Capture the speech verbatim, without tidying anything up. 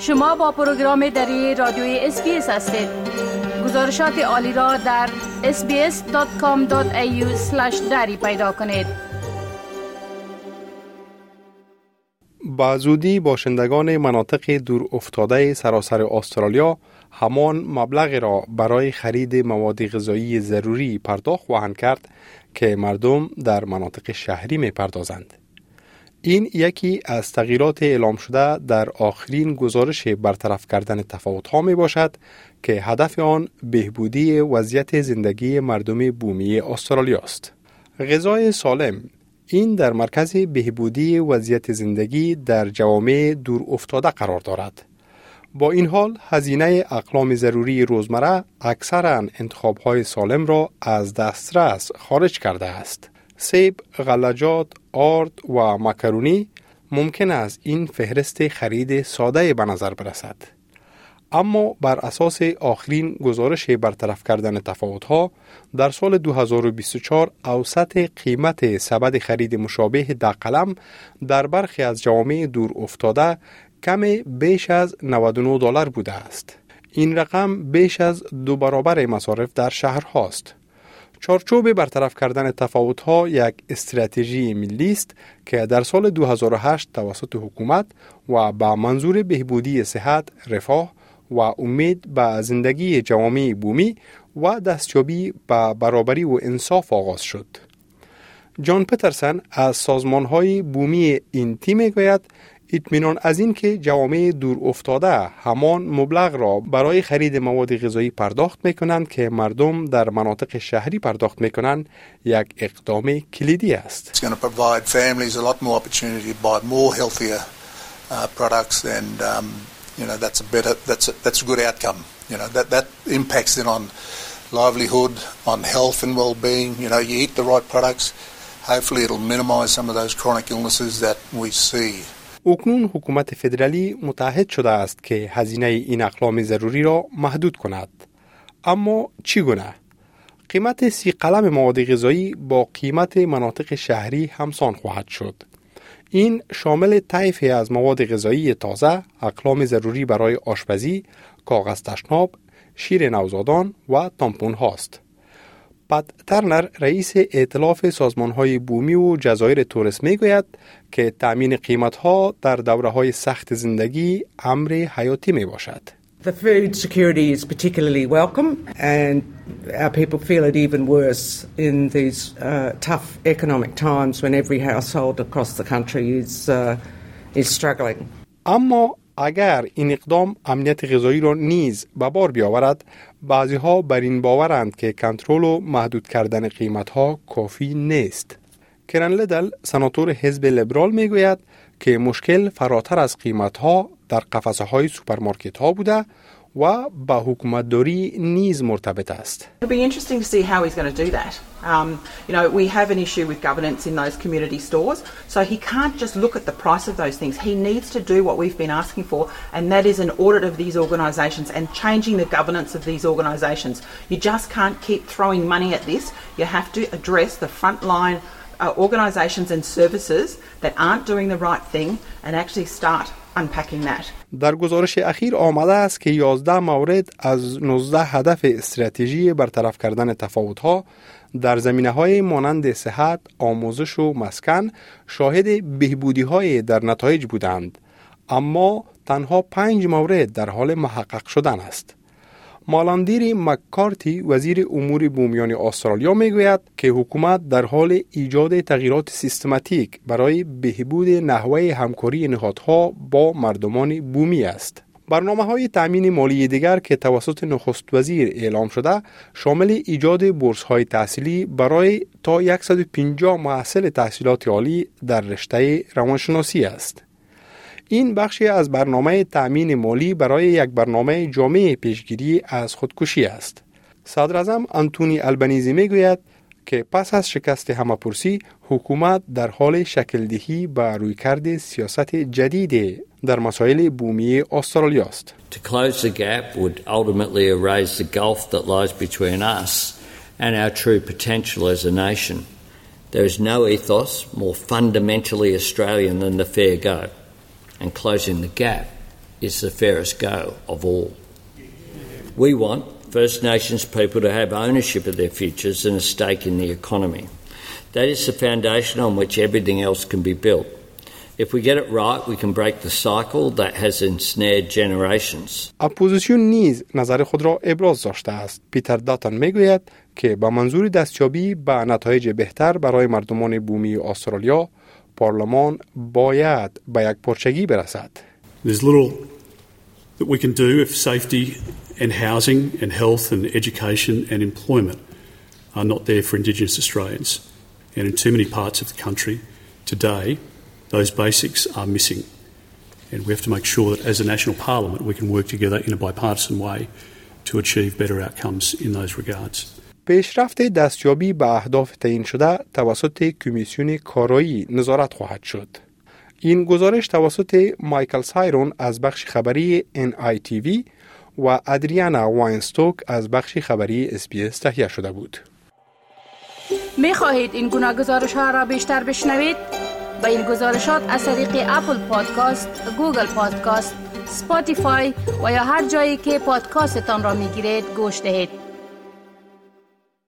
شما با پروگرام دری رادیوی اس بی اس هستید. گزارشات عالی را در اس بی اس دات کام دات ای یو اسلش دری پیدا کنید. با زودی باشندگان مناطق دور افتاده سراسر استرالیا همان مبلغ را برای خرید مواد غذایی ضروری پرداخت خواهند کرد که مردم در مناطق شهری می پردازند. این یکی از تغییرات اعلام شده در آخرین گزارش برطرف کردن تفاوت‌ها می باشد که هدف آن بهبودی وضعیت زندگی مردم بومی استرالیا است. غذای سالم این در مرکز بهبودی وضعیت زندگی در جوامع دور افتاده قرار دارد. با این حال هزینه اقلام ضروری روزمره اکثراً انتخاب‌های سالم را از دسترس خارج کرده است. سیب، غلجات، آرد و مکرونی ممکن است این فهرست خرید ساده به نظر برسد. اما بر اساس آخرین گزارش برطرف کردن تفاوت‌ها در سال دو هزار و بیست و چهار اوسط قیمت سبد خرید مشابه دقلم در برخی از جوامع دور افتاده کم بیش از نود و نه دلار بوده است. این رقم بیش از دو برابر مصارف در شهرهاست. چارچوب برطرف کردن تفاوت‌ها یک استراتژی ملی است که در سال دو هزار و هشت توسط حکومت و با منظور بهبودی صحت، رفاه و امید به زندگی جوامع بومی و دستیابی به برابری و انصاف آغاز شد. جان پترسن از سازمان‌های بومی این تیم می‌گوید اطمینان از این که جوامع دور افتاده همان مبلغ را برای خرید مواد غذایی پرداخت می‌کنند که مردم در مناطق شهری پرداخت می‌کنند یک اقدام کلیدی است. It's going to provide families a lot more opportunity to buy more healthier uh, products and um, you know that's a better that's a, that's a good outcome. You know that that impacts then on livelihood, on health and well-being. You know you eat the right products, hopefully it'll minimize some of those chronic illnesses that we see. اکنون حکومت فدرالی متعهد شده است که هزینه این اقلام ضروری را محدود کند. اما چگونه؟ قیمت سی قلم مواد غذایی با قیمت مناطق شهری همسان خواهد شد. این شامل طیفی از مواد غذایی تازه، اقلام ضروری برای آشپزی، کاغذ تشناب، شیر نوزادان و تامپون هاست. پات ترنر رئیس ائتلاف سازمان‌های بومی و جزایر توریست میگوید که تأمین قیمت‌ها در دوره‌های سخت زندگی امر حیاتی میباشد. The food security is particularly welcome and our people feel it even worse in these uh, tough economic times when every household across the country is uh, is struggling. اما اگر این اقدام امنیت غذایی را نیز به بار بیاورد، بعضی‌ها بر این باورند که کنترل و محدود کردن قیمت‌ها کافی نیست. کرن لیدل سناتور حزب لیبرال میگوید که مشکل فراتر از قیمت‌ها در قفسه‌های سوپرمارکت‌ها بوده و با حکومتداری نیز مرتبط است. It'll be interesting to see how he's going to do that. Um, you know, we have an issue with governance in those community stores, so he can't just look at the price of those things. He needs to do what we've been asking for, and that is an audit of these organisations and changing the governance of these organisations. You just can't keep throwing money at this. You have to address the frontline uh, organisations and services that aren't doing the right thing and actually start unpacking that. در گزارش اخیر آمده است که یازده مورد از نوزده هدف استراتژی برطرف کردن تفاوت‌ها در زمینه‌های مانند صحت، آموزش و مسکن شاهد بهبودی‌های در نتایج بودند، اما تنها پنج مورد در حال محقق شدن است. مالاندیر مککارتی وزیر امور بومیان استرالیا میگوید که حکومت در حال ایجاد تغییرات سیستماتیک برای بهبود نحوه همکاری نهادها با مردمان بومی است. برنامه‌های تأمین مالی دیگر که توسط نخست وزیر اعلام شده شامل ایجاد بورس‌های تحصیلی برای تا صد و پنجاه محصل تحصیلات عالی در رشته روانشناسی است. این بخشی از برنامه تأمین مالی برای یک برنامه جامع پیشگیری از خودکشی است. صدر اعظم آنتونی البنیزی میگوید که پس از شکست همه‌پرسی حکومت در حال شکل دهی به رویکرد سیاست جدید در مسائل بومی استرالیا است. To close the gap would ultimately erase the gulf that lies between us and our true potential as a nation. There is no ethos more fundamentally Australian than the fair go, and closing the gap is the fairest go of all. We want First Nations people to have ownership of their futures and a stake in the economy. That is the foundation on which everything else can be built. If we get it right, we can break the cycle that has ensnared generations. اپوزیسیون نیز نظر خود را ابراز داشته است. پیتر داتن میگوید که با منظور دستیابی به نتایج بهتر برای مردمان بومی استرالیا، پارلمان باید به یک پرچگی برسد. There's little that we can do if safety and housing and health and education and employment are not there for Indigenous Australians. And in too many parts of the country today, those basics are missing. And we have to make sure that as a national parliament we can work together in a bipartisan way to achieve better outcomes in those regards. پیشرفت دستیابی به اهداف تعیین شده توسط کمیسیون کارایی نظارت خواهد شد. این گزارش توسط مایکل سایرون از بخش خبری ان آی تی وی و ادریانا واینستوک از بخش خبری اس بی اس تهیه شده بود. می خواهید این گناه گزارش ها را بیشتر بشنوید؟ با این گزارشات از طریق اپل پادکاست، گوگل پادکاست، سپاتیفای و یا هر جایی که پادکاستتان را می گیرید گوش دهید.